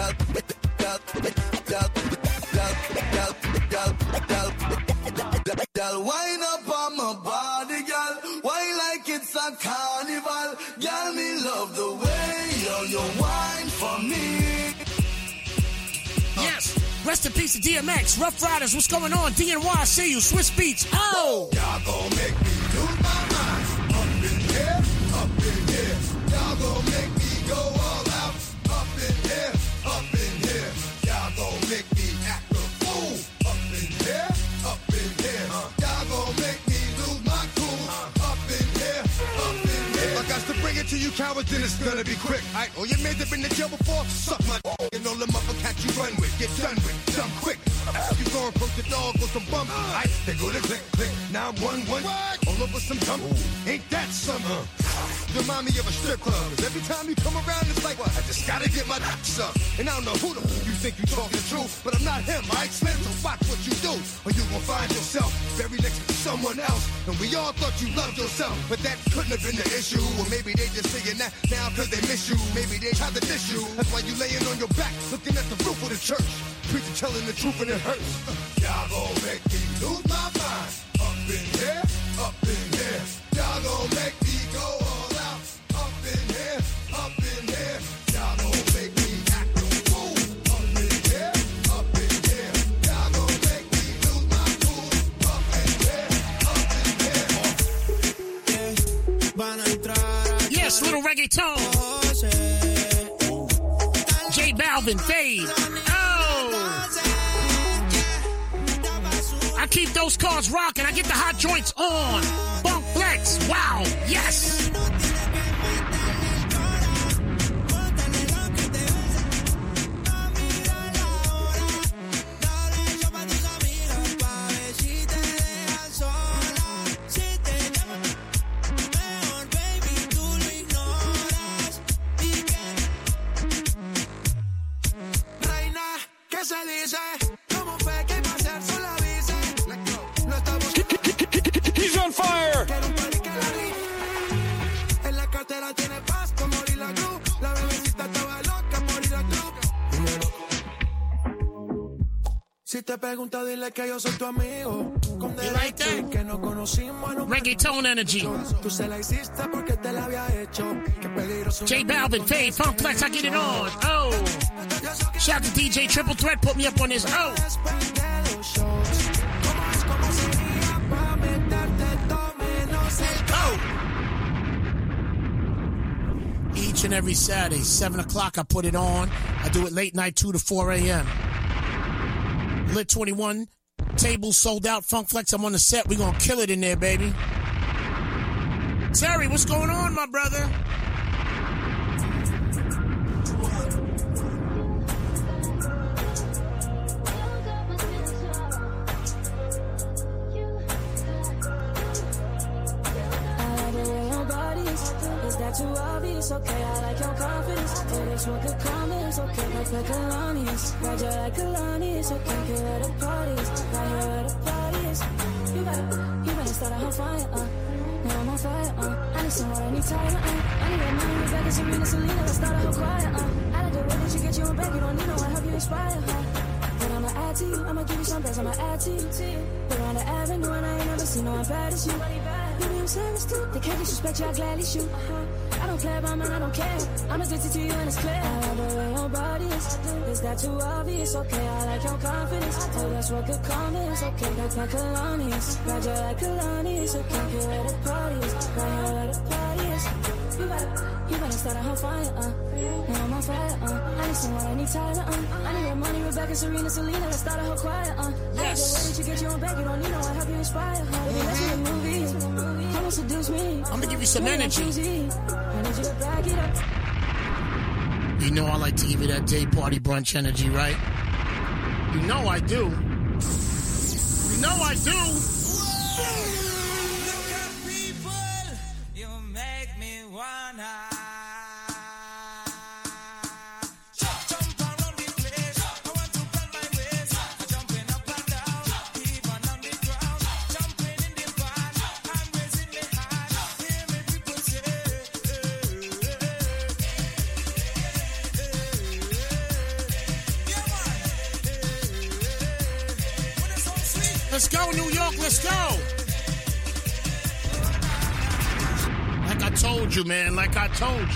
[SPEAKER 9] girl, girl, girl, girl, girl, girl, girl, girl, wind up on my body, girl. Wine like it's a carnival. Girl, me love the way you, you wine for me.
[SPEAKER 3] Yes. Rest in peace to D M X. Rough Riders, what's going on? D N Y, see you. Swiss Beats. Oh!
[SPEAKER 9] Y'all gon' make me lose my mind. Up in here, up in here. Y'all gon' make me go all out. Up in here, up in here. Y'all gon' make me act a fool. Up in here, up in here. Y'all gon' make me lose my cool. Up in here, up in here. If I got to bring it to you cowards, then it's gonna be quick. Aight, oh, you made it in the jail before? Suck my and all them other cats you run with. Get done with, done quick. You gon' approach the dog with some bump. Aight, they go to click, click. Now I'm one, one. All over some dump. Ain't that summer? You remind me of a strip club. Cause every time you come around, it's like, what? I just gotta get my dicks up. And I don't know who the f- you think you talking to, but I'm not him, aight? Slim, so watch what you do, or you gon' find yourself buried next to someone else. And we all thought you loved yourself, but that couldn't have been the issue. Or maybe they just saying that now cause they miss you. Maybe they tried to diss you. That's why you laying on your back, looking at the roof of the church. Preacher telling the truth and it hurts. Y'all gon' make me lose my mind. Up in here, up in here. Y'all gon' make me go all out. Up in here, up in here. Y'all gon' make me act a fool. Up in here, up in here. Y'all gon' make me lose my cool. Up in here, up in here.
[SPEAKER 3] Yes, little reggaeton. J Balvin, Fade. I keep those cars rocking. I get the hot joints on. Funk Flex. Wow. Yes.
[SPEAKER 15] He's on fire!
[SPEAKER 11] Si te pregunta, dile que yo soy tu amigo. Con derecho que no conocimos en un
[SPEAKER 3] reggaeton energy.
[SPEAKER 11] Tú se la hiciste porque te la había hecho. Qué peligroso.
[SPEAKER 3] J Balvin, Fade, Funk Flex, I get it on. Oh. Shout out to D J Triple Threat, put me up on this. Oh. Oh. Each and every Saturday, seven o'clock, I put it on. I do it late night, two to four a.m. Lit twenty-one, tables sold out, Funk Flex, I'm on the set. We gonna kill it in there, baby. Terry, what's going on, my brother?
[SPEAKER 13] Too obvious, okay, I like your confidence. Oh, that's what could come is okay, like the Kalani's. Ride you like Kalani's, okay, get where the parties. Right here where the parties. You better, you better start a whole fire, uh. Now I'm on fire, uh. I need some water, I need tire, uh. I need that money, Rebecca, it's Serena, Selena, let's start a whole choir, uh. I like the way that you get you on back, you don't need no one, help you inspire, huh? But I'ma add to you, I'ma give you some best, I'ma add to you. But on the avenue, and I ain't never seen no one bad as you. You be service too, they can't disrespect you, I gladly shoot. Uh-huh. I don't care about mine, I don't care. I'm addicted to you and it's clear. I love the way your body is. Is that too obvious? Okay, I like your confidence. Oh, that's what good comments. Okay, like my Kalani's. Ride you like Kalani's. Okay, get where the parties. Right here where the parties. You better, you better start a whole fire, uh. Now I'm on fire, uh. I need someone, I need Tyler, uh. I need that money, Rebecca, Serena, Selena, let's start a whole choir, uh. Yes. I like the way that you get your own back, you don't need no one, help you inspire, huh? Baby, let's do a movie. Come on, seduce me.
[SPEAKER 3] I'm gonna give you some energy.
[SPEAKER 13] I need you to back it up.
[SPEAKER 3] You know I like to give you that day party brunch energy, right? You know I do. You know I do.
[SPEAKER 1] Look at people, you make me wanna.
[SPEAKER 3] Let's go, New York. Let's go. Like I told you, man. Like I told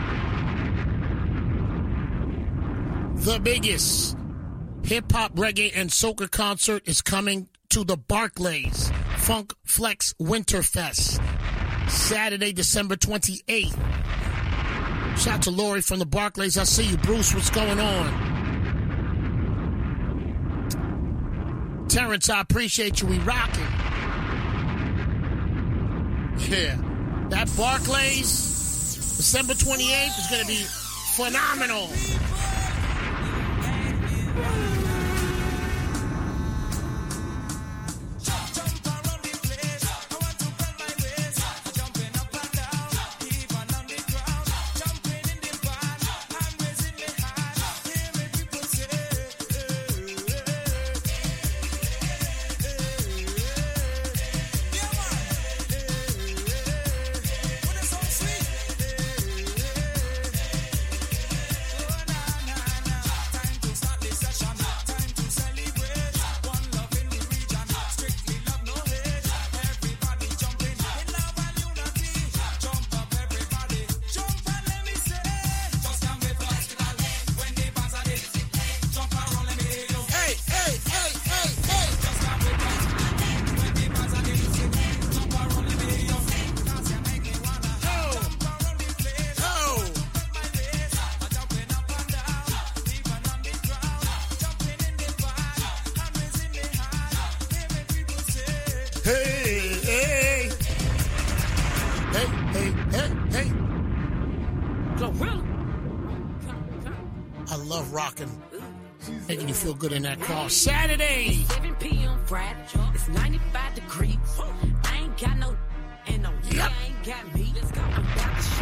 [SPEAKER 3] you. The biggest hip-hop, reggae, and soca concert is coming to the Barclays Funk Flex Winterfest. Saturday, December twenty-eighth. Shout out to Lori from the Barclays. I see you. Bruce, what's going on? Terrence, I appreciate you. We rocking. Yeah. That Barclays, December twenty-eighth, is going to be phenomenal. Making you feel good in that car. Saturday.
[SPEAKER 21] seven p.m. Friday. It's ninety-five degrees. I ain't got no and no yep. I ain't got me. Let's go. I'm about to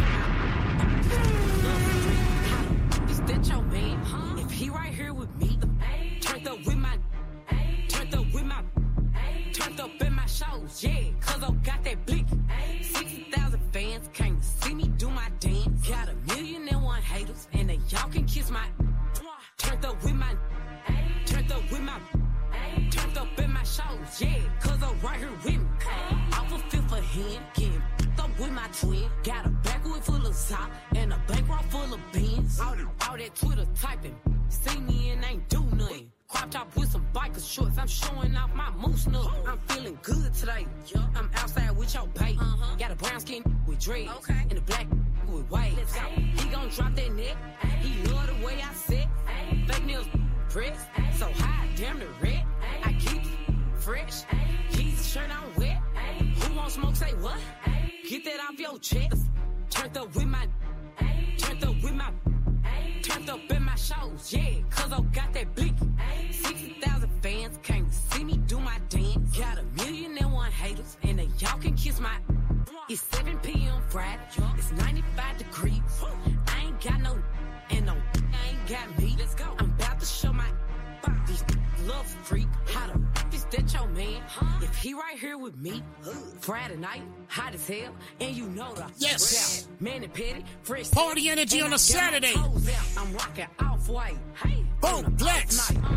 [SPEAKER 21] shoot. Is that your man? Huh? If he right here with me, turned up with my, turned up with my, turned up in my shows. Yeah, cause I got that blick. sixty thousand fans can't see me do my dance. Got a million and one haters, and they y'all can kiss my. Turned up with my, turned up with my, turned up in my shows, yeah, cause I'm right here with me. Off a fifth of hand, getting up with my twin. Got a backwood full of sock and a bankroll full of beans. All, all that Twitter typing, see me and ain't do nothing. Crop top with some biker shorts, I'm showing off my moose nut. I'm feeling good today, I'm outside with your bait. Uh-huh. Got a brown skin with dreads, okay. And a black with white. He gon' drop that neck, he love the way I sit. Fake nails, press, so high, damn the red. I keep fresh, keys shirt on wet. Who won't smoke, say what? Get that off your chest. Turned up with my, turned up with my, turned up in my shows, yeah, cause I got that blick. sixty thousand fans can't see me do my dance. Got a million and one haters, and they y'all can kiss my. It's seven p.m. Friday, it's ninety-five degrees. I ain't got no, and no, I ain't got me. Let's go. I'm about to show my these love freak. How the f is that your man? Huh? If he right here with me, Friday night, hot as hell, and you know the
[SPEAKER 3] yes,
[SPEAKER 21] man and petty, fresh
[SPEAKER 3] party energy on a Saturday.
[SPEAKER 21] I'm rocking off white. Hey,
[SPEAKER 3] oh, flex.
[SPEAKER 21] And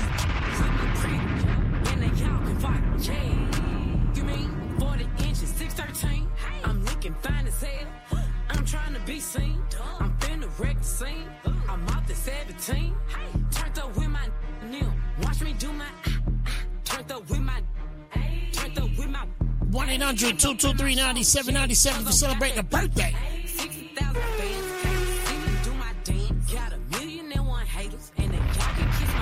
[SPEAKER 21] they y'all can fight. Yeah, you mean forty inches, six thirteen? I'm looking fine as hell. I'm trying to be seen. I'm finna wreck the scene. I'm out the seventeen. Turned up with my new. Watch me do my. Turned up with my. Turned up with my.
[SPEAKER 3] one eight hundred two two three nine seven nine seven for celebrating a birthday.
[SPEAKER 21] sixty thousand fans can't see me do my dance. Got a million and one haters, and they y'all can kiss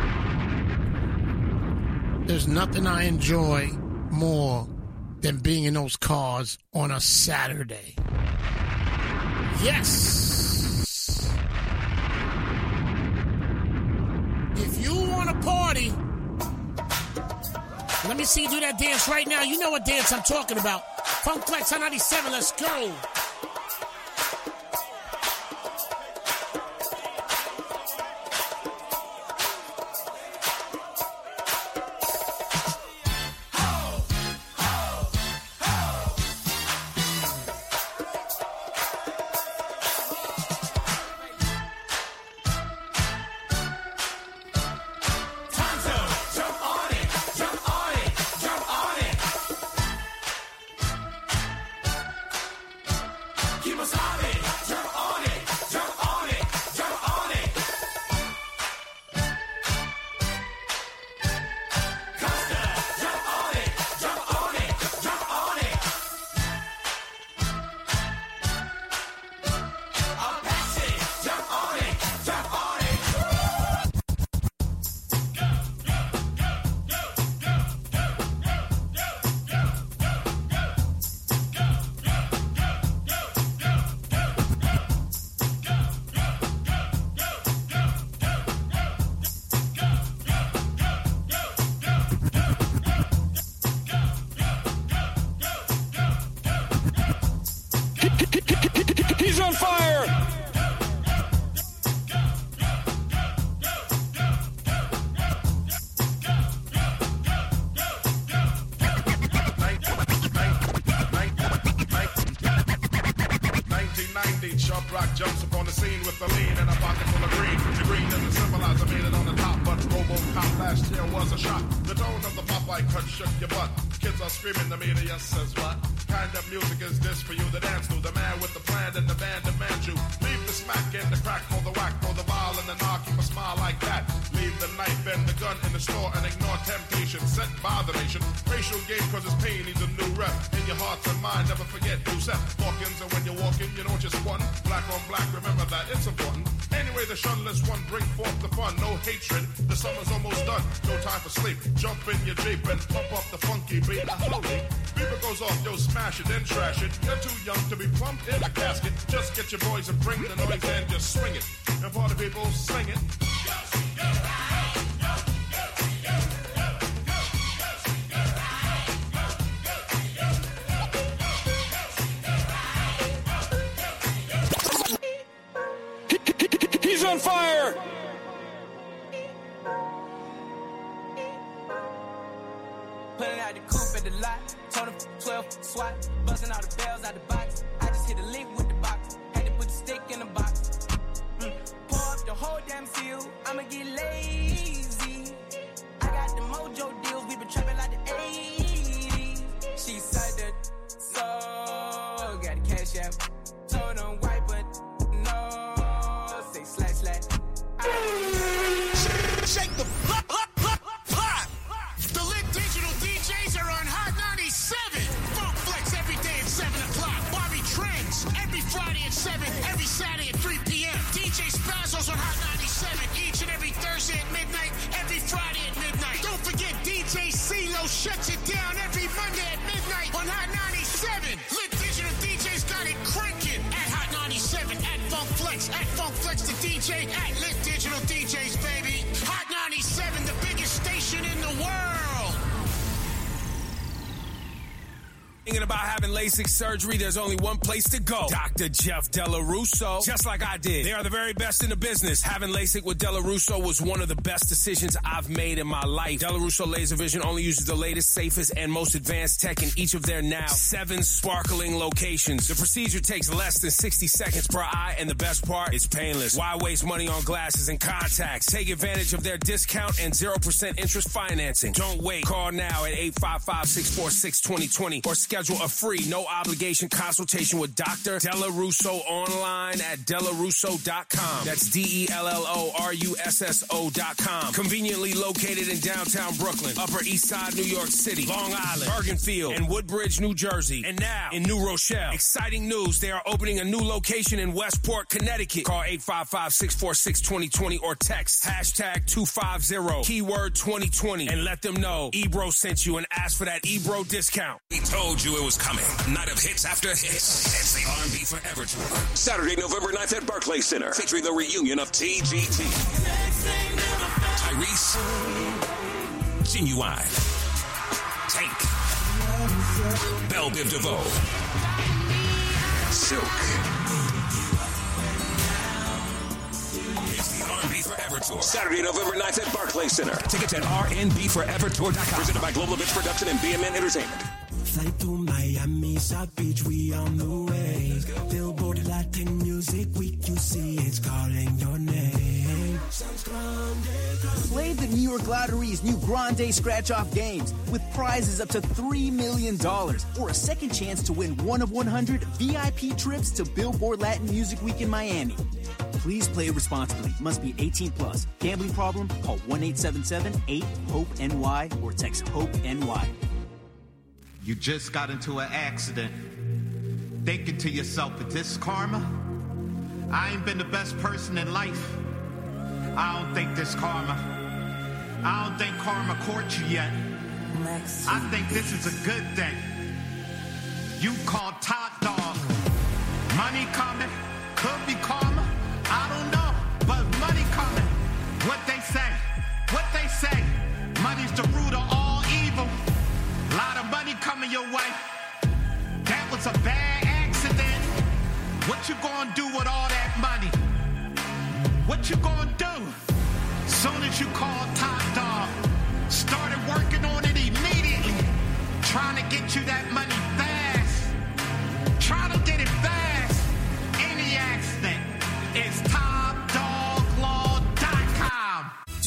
[SPEAKER 21] my.
[SPEAKER 3] There's nothing I enjoy more than being in those cars on a Saturday. Yes. If you want to party, let me see you do that dance right now. You know what dance I'm talking about. Funk Flex on ninety-seven, let's go.
[SPEAKER 7] Jump rock jumps upon the scene with the lean and a pocket full of green. The green is the symbolizer, made it on the top, but RoboCop last year was a shot. The tone of the Popeye cut shook your butt. Kids are screaming, the media says what? Kind of music is this for you to dance to? The man with the plan and the band demands you. Leave the smack and the crack for the whack, for the vial and the knock, keep a smile like that. Leave the knife and the gun in the store and ignore temptation set by the nation. Racial game cause it's pain needs a new rep. In your heart and mind, never forget who set Hawkins, and when you're walking, you don't just one. Black on black, remember that, it's important. Anyway, the shunless one bring forth the fun. No hatred, the summer's almost done. No time for sleep. Jump in your Jeep and pump up the funky beat. Holy, beeper goes off, yo, smash it, then trash it. You're too young to be plumped in a casket. Just get your boys and bring the noise and just swing it. And party people, sing it.
[SPEAKER 15] He's on fire!
[SPEAKER 21] Pulling out the coupe at the lot, told him twelve swat, busting all the bells out the box. I just hit a link with the box, had to put the stick in the box. Mm. Pour up the whole damn seal, I'ma get lazy. I got the mojo deals, we been trapping like the eighties. She said that, so got the cash out, told him white, but no. Say slash slash.
[SPEAKER 3] Shake the pop, pop, pop, pop. The lit digital D Js are on Hot ninety-seven. Funk Flex every day at seven o'clock. Barbie Trends every Friday at seven. Every Saturday at three p.m. D J Spazzos on Hot ninety-seven each and every Thursday at midnight. Every Friday at midnight. Don't forget D J CeeLo shuts it down every Monday at midnight on Hot ninety-seven. Lit digital D Js got it cranking at Hot ninety-seven, at Funk Flex, at Funk Flex the D J, at Lit Digital D Js, baby. Hot ninety-seven, the biggest station in the world.
[SPEAKER 2] Thinking about having LASIK surgery, there's only one place to go. Doctor Jeff Della Russo. Just like I did. They are the very best in the business. Having LASIK with Della Russo was one of the best decisions I've made in my life. Della Russo Laser Vision only uses the latest, safest, and most advanced tech in each of their now seven sparkling locations. The procedure takes less than sixty seconds per eye, and the best part, it's painless. Why waste money on glasses and contacts? Take advantage of their discount and zero percent interest financing. Don't wait. Call now at eight five five, six four six, two zero two zero or schedule a free, no-obligation consultation with Doctor Della Russo online at della russo dot com. That's D E L L O R U S S O dot com. Conveniently located in downtown Brooklyn, Upper East Side, New York City, Long Island, Bergenfield, and Woodbridge, New Jersey. And now, in New Rochelle. Exciting news, they are opening a new location in Westport, Connecticut. Call eight five five, six four six, two zero two zero or text hashtag two five zero, keyword twenty twenty, and let them know Ebro sent you and ask for that Ebro discount.
[SPEAKER 22] We told you it was coming. Night of hits after hits. It's the R and B Forever Tour. Saturday, November ninth at Barclays Center. Featuring the reunion of T G T, Tyrese, Genuine, Tank, Belle Biv DeVoe, Silk. It's the R and B Forever Tour. Saturday, November ninth at Barclays Center. Tickets at R N B forever tour dot com. Presented by Global Events Production and B M N Entertainment.
[SPEAKER 23] Fly to Miami, South Beach, we on the way. Billboard Latin Music Week, you see it's calling your name.
[SPEAKER 24] Play the New York Lottery's new Grande Scratch-Off games with prizes up to three million dollars or a second chance to win one of one hundred V I P trips to Billboard Latin Music Week in Miami. Please play responsibly. Must be eighteen plus. Gambling problem? Call one eight seven seven, eight, hope N Y or text HOPE-N-Y.
[SPEAKER 25] You just got into an accident. Thinking to yourself, is this karma? I ain't been the best person in life. I don't think this karma. I don't think karma caught you yet. I think this is a good thing. You called top dog. Money coming, could be karma. I don't know, but money coming. What they say, what they say. Money's the root of all evil. Lot of money coming your way. That was a bad accident. What you gonna do with all that money? What you gonna do? Soon as you call top dog, started working on it immediately. Trying to get you that money fast. Trying to get it fast. Any accident.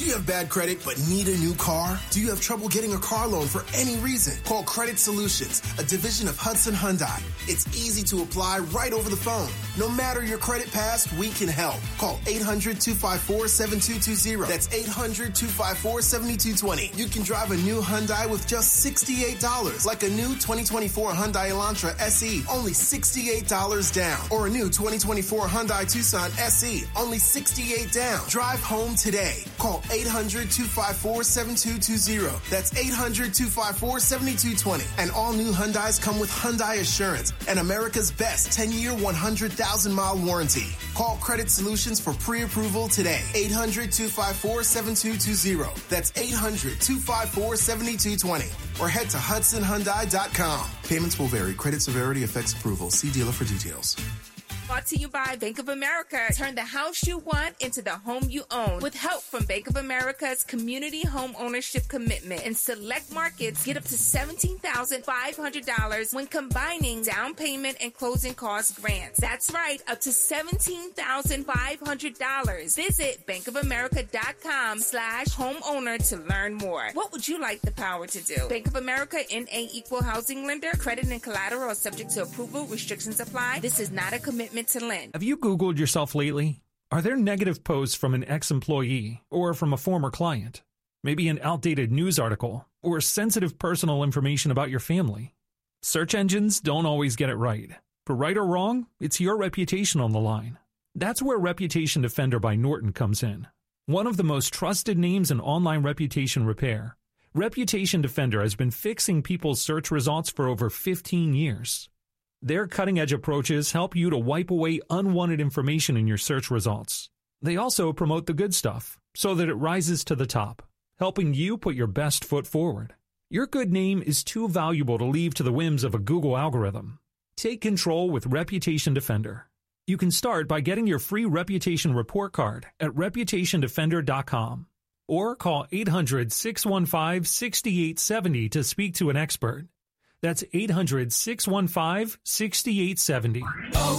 [SPEAKER 4] you have bad credit but need a new car? Do you have trouble getting a car loan for any reason? Call Credit Solutions, a division of Hudson Hyundai. It's easy to apply right over the phone. No matter your credit past, we can help. Call eight hundred, two five four, seven two two zero. That's eight hundred, two five four, seven two two zero. You can drive a new Hyundai with just sixty-eight dollars, like a new twenty twenty-four Hyundai Elantra S E, only sixty-eight dollars down. Or a new twenty twenty-four Hyundai Tucson S E, only sixty-eight dollars down. Drive home today. Call eight hundred, two five four, seven two two zero. That's eight hundred, two five four, seven two two zero. And all new Hyundais come with Hyundai Assurance and America's best ten-year, one hundred thousand mile warranty. Call Credit Solutions for pre-approval today. eight hundred, two five four, seven two two zero. That's eight hundred, two five four, seven two two zero. Or head to Hudson Hyundai dot com. Payments will vary. Credit severity affects approval. See dealer for details.
[SPEAKER 5] Brought to you by Bank of America. Turn the house you want into the home you own. With help from Bank of America's Community Home Ownership Commitment. In select markets, get up to seventeen thousand five hundred dollars when combining down payment and closing cost grants. That's right, up to seventeen thousand five hundred dollars. Visit bankofamerica.com slash homeowner to learn more. What would you like the power to do? Bank of America, N A Equal Housing Lender. Credit and collateral are subject to approval. Restrictions apply. This is not a commitment to lend.
[SPEAKER 6] Have you Googled yourself lately? Are there negative posts from an ex-employee or from a former client? Maybe an outdated news article or sensitive personal information about your family? Search engines don't always get it right. For right or wrong, it's your reputation on the line. That's where Reputation Defender by Norton comes in. One of the most trusted names in online reputation repair, Reputation Defender has been fixing people's search results for over fifteen years. Their cutting-edge approaches help you to wipe away unwanted information in your search results. They also promote the good stuff so that it rises to the top, helping you put your best foot forward. Your good name is too valuable to leave to the whims of a Google algorithm. Take control with Reputation Defender. You can start by getting your free reputation report card at reputation defender dot com or call eight hundred, six one five, six eight seven zero to speak to an expert. That's eight hundred, six one five, six eight seven zero.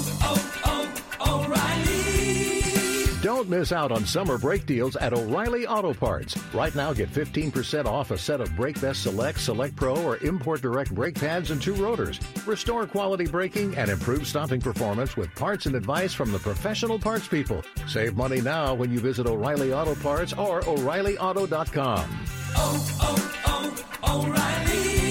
[SPEAKER 8] Oh, oh, O'Reilly. Don't miss out on summer brake deals at O'Reilly Auto Parts. Right now, get fifteen percent off a set of Brake Best Select, Select Pro, or Import Direct brake pads and two rotors. Restore quality braking and improve stopping performance with parts and advice from the professional parts people. Save money now when you visit O'Reilly Auto Parts or O'Reilly Auto dot com. Oh, oh, oh, O'Reilly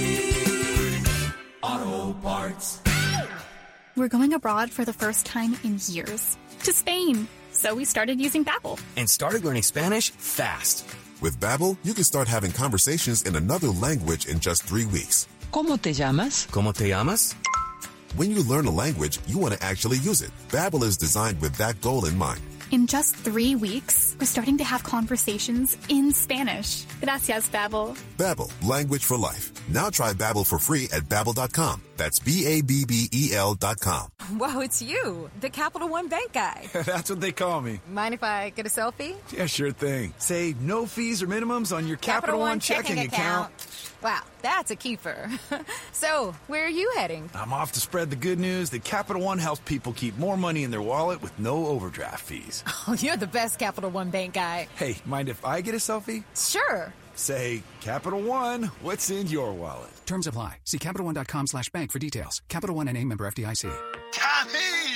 [SPEAKER 8] Auto Parts.
[SPEAKER 10] We're going abroad for the first time in years. To Spain. So we started using Babbel.
[SPEAKER 26] And started learning Spanish fast.
[SPEAKER 27] With Babbel, you can start having conversations in another language in just three weeks.
[SPEAKER 26] ¿Cómo te llamas? ¿Cómo te llamas?
[SPEAKER 27] When you learn a language, you want to actually use it. Babbel is designed with that goal in mind.
[SPEAKER 10] In just three weeks, we're starting to have conversations in Spanish. Gracias, Babbel.
[SPEAKER 27] Babbel, language for life. Now try Babbel for free at babbel dot com. That's B A B B E L dot com.
[SPEAKER 28] Whoa, it's you, the Capital One Bank guy.
[SPEAKER 29] That's what they call me.
[SPEAKER 28] Mind if I get a selfie?
[SPEAKER 29] Yeah, sure thing. Say no fees or minimums on your Capital, Capital One, One checking, checking account. account.
[SPEAKER 28] Wow, that's a keeper. So, where are you heading?
[SPEAKER 29] I'm off to spread the good news that Capital One helps people keep more money in their wallet with no overdraft fees.
[SPEAKER 28] Oh, you're the best Capital One Bank guy.
[SPEAKER 29] Hey, mind if I get a selfie?
[SPEAKER 28] Sure.
[SPEAKER 29] Say, Capital One, what's in your wallet?
[SPEAKER 30] Terms apply. See Capital One dot com slash bank for details. Capital One N A member F D I C.
[SPEAKER 31] Tommy!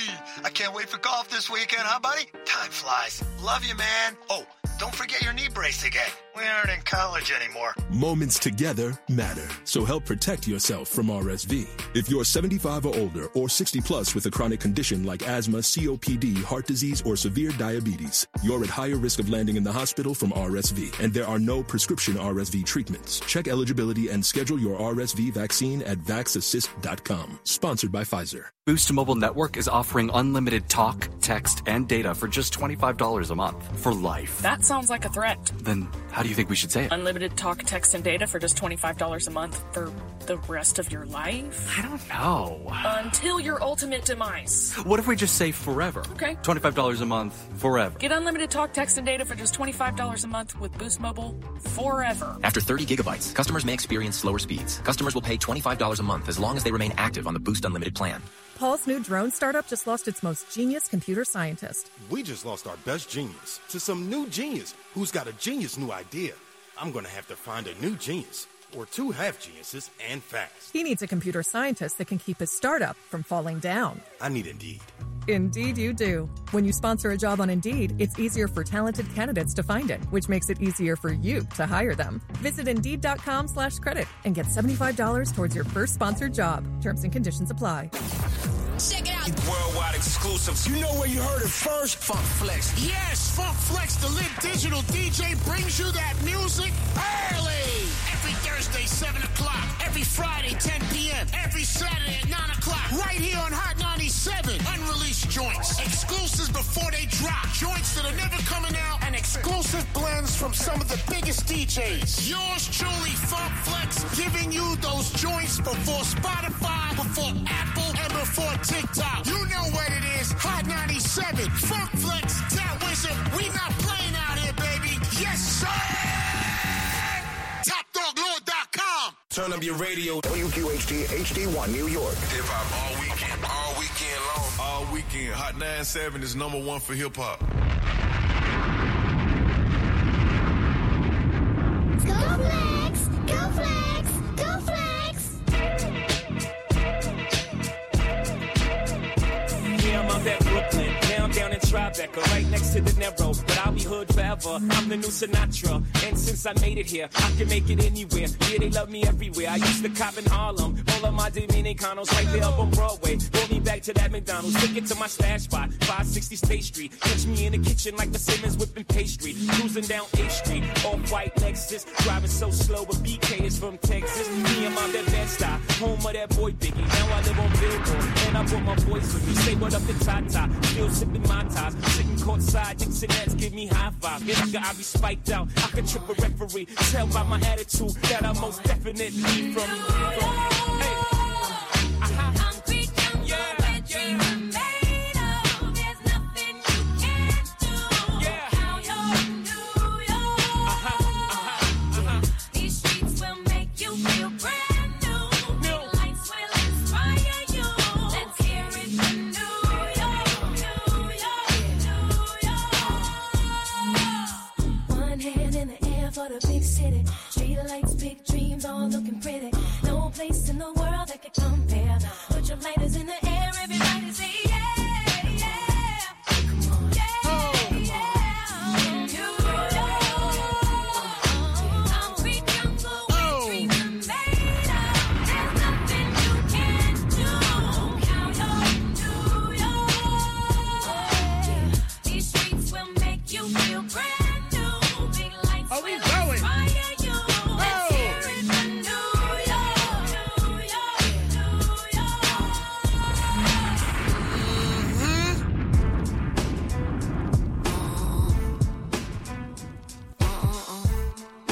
[SPEAKER 31] I can't wait for golf this weekend, huh, buddy? Time flies. Love you, man. Oh, don't forget your knee brace again. We aren't in college anymore.
[SPEAKER 32] Moments together matter, so help protect yourself from R S V. If you're seventy-five or older or sixty plus with a chronic condition like asthma, C O P D, heart disease, or severe diabetes, you're at higher risk of landing in the hospital from R S V, and there are no prescription R S V treatments. Check eligibility and schedule your R S V vaccine at vax assist dot com. Sponsored by Pfizer.
[SPEAKER 33] Boost Mobile Network is offering unlimited talk, text, and data for just twenty-five dollars a month for life.
[SPEAKER 34] That sounds like a threat.
[SPEAKER 33] Then how do you think we should say it?
[SPEAKER 34] Unlimited talk, text, and data for just twenty-five dollars a month for the rest of your life?
[SPEAKER 33] I don't know.
[SPEAKER 34] Until your ultimate demise.
[SPEAKER 33] What if we just say forever?
[SPEAKER 34] Okay.
[SPEAKER 33] twenty-five dollars a month, forever.
[SPEAKER 34] Get unlimited talk, text, and data for just twenty-five dollars a month with Boost Mobile forever.
[SPEAKER 35] After thirty gigabytes, customers may experience slower speeds. Customers will pay twenty-five dollars a month as long as they remain active on the Boost Unlimited plan.
[SPEAKER 1] Paul's new drone startup just lost its most genius computer scientist.
[SPEAKER 7] We just lost our best genius to some new genius who's got a genius new idea. I'm going to have to find a new genius, or two half-geniuses, and fast.
[SPEAKER 1] He needs a computer scientist that can keep his startup from falling down.
[SPEAKER 7] I need Indeed.
[SPEAKER 1] Indeed you do. When you sponsor a job on Indeed, it's easier for talented candidates to find it, which makes it easier for you to hire them. Visit Indeed.com slash credit and get seventy-five dollars towards your first sponsored job. Terms and conditions apply.
[SPEAKER 2] Check it out. Worldwide exclusives. You know where you heard it first? Funk Flex.
[SPEAKER 3] Yes, Funk Flex, the lit digital D J, brings you that music early. Every Thursday, seven o'clock. Every Friday, ten p.m. Every Saturday at nine o'clock. Right here on Hot ninety-seven. Unreleased joints. Exclusives before they drop. Joints that are never coming out. And exclusive blends from some of the biggest D Js. Yours truly, Funk Flex, giving you those joints before Spotify, before Apple, and before TikTok. You know what it is. Hot ninety-seven. Funk Flex, that wizard. We not playing out here, baby. Yes, sir. top dog lord dot com.
[SPEAKER 2] Turn up your radio.
[SPEAKER 9] W Q H T H D one New York.
[SPEAKER 11] Hip hop all weekend. All weekend long. All weekend. Hot ninety-seven is number one for hip hop.
[SPEAKER 12] Go Flex! Go Flex! Go Flex!
[SPEAKER 13] Yeah, I'm out at Brooklyn, down, down in Tribeca, right next to De Niro, but I'll be hood forever. I'm the new Sinatra, and since I made it here, I can make it anywhere. Yeah, they love me everywhere. I used to cop in Harlem, all of my Dominicanos right there up on Broadway. Roll me back to that McDonald's, take it to my stash spot, five sixty State Street. Catch me in the kitchen like the Simmons whipping pastry, cruising down eighth Street, off-white Lexus, driving so slow, but B K is from Texas. Me and my Bed-Stuy, home of that boy Biggie. Now I live on Billboard, and I brought my boys with me. Say what up to Tata, still sipping my ties, sitting courtside, Dixonets give me high five. Yeah, nigga, I be spiked out, I can trip a referee. Tell by my attitude that I most definitely from, from hey.
[SPEAKER 12] For the big city, street lights, big dreams, all looking pretty. No place in the world that could compare. Put your lighters in the air, everybody say yeah.